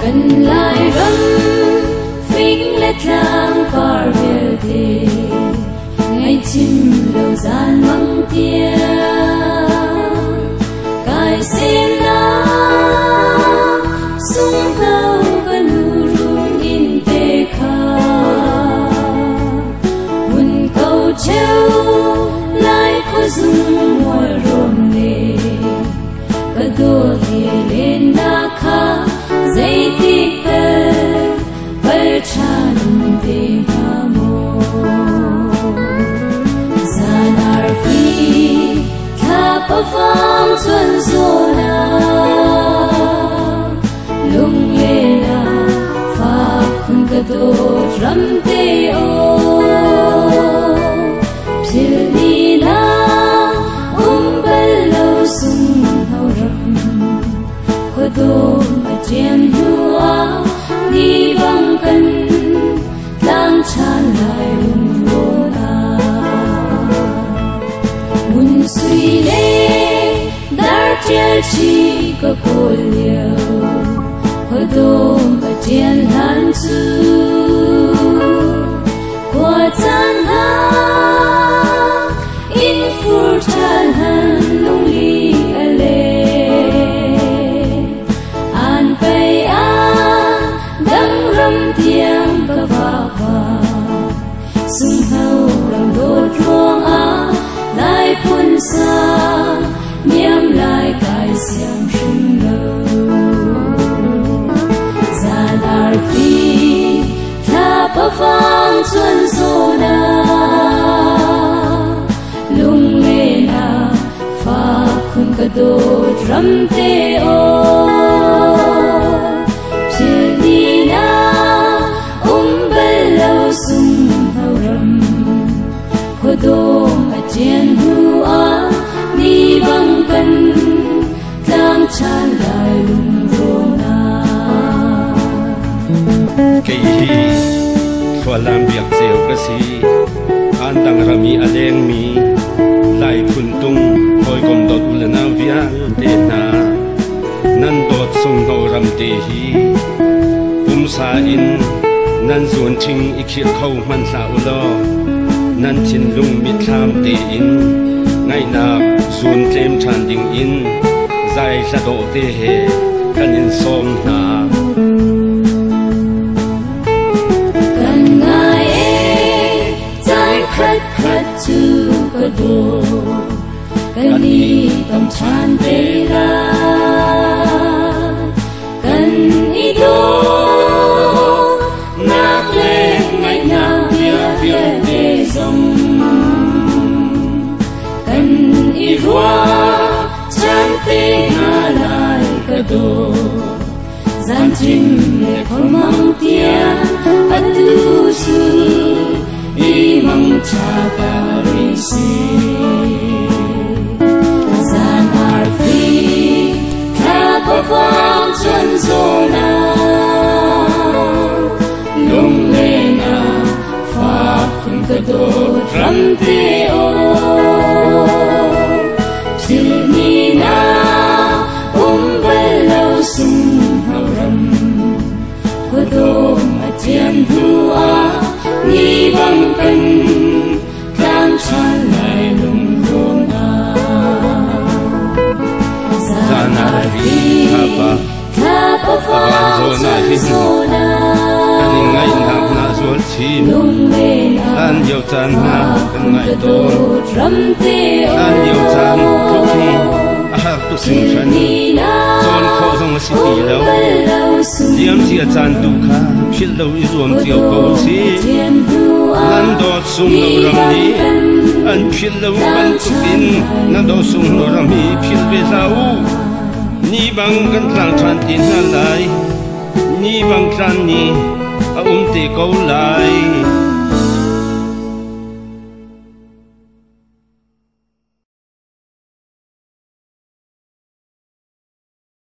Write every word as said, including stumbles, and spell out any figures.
cần lại râm phích lết lang par về thế ngày chim lâu gian măng tia cài xin na sung thâu cần rung in tê kha buồn câu treo lại có dung mùa rộn lệ cả đô thề lên đã khá dây tích tơ bơi tràn tê hà mô gian ar phi tha pa vang xuân zona lung lê na pha khun cả đô ram tê ô phiêu ni na um bel lâu sung hao rập có đô mà chen hua đi băng cân lang chan lại lung lô na mun suy lê dar tia chi có cô liều có đô mà chen han chu qua chan ha in phur chan han lung li ale an bay a dang ram tiang ka va va sung hau ram đốt ruộng a lại phun xa niệm lại cài xiang sinh lâu gian ar phi tha pa vang xuân zona lung lê na pha khun ka đô ram tê ô phiêu ni na um bel lâu sung hao ram có đô mà chen hua đi băng cân lang chan lại lung rô na cái hi thua làm việc dẻo cái gì an tăng rami aleng mi lại phun tung thôi còn đột lên ao vía để na nan đột sung hao ram tê hi um sa in nan zuan ching ikhiat khâu man sa ulo nan chin lung mit tham tê in ngày nào zuan tlem chan ding in zai sa do te he kan in som na cần ngài e trái khát khát chu có đồ cần đi tâm chan tê ra cần ý đồ nát lên ngày nào vía vía để dòng cần ý hoa chan tê ngã lại cả đồ gian chinh lệ con mong tia ắt tu su y mong cha parisi gian ar phi tha pa vang xuân zona lung lê na pha khun ka đô ram tê ô phiêu ni na um bel lâu sung hao ram có đô mà chen hua ni băng cân lang chan lại lung rô na gian ar phi tha pa vang xuân zona anh ngay nào na zual chim lung lê na an yêu chan na kan ngai to ram tê ô an yêu chan tu khi a har tu sim chan zon kho zong si ti lo diam si a chan tu kha phil lo i zuam chiao ko si nan do sung lo ram ni an phil lo ban tu tin nan do sung lo ram hi phil be zau ni bang kan tlang than tin na lai ni bang tran ni a um te ko lai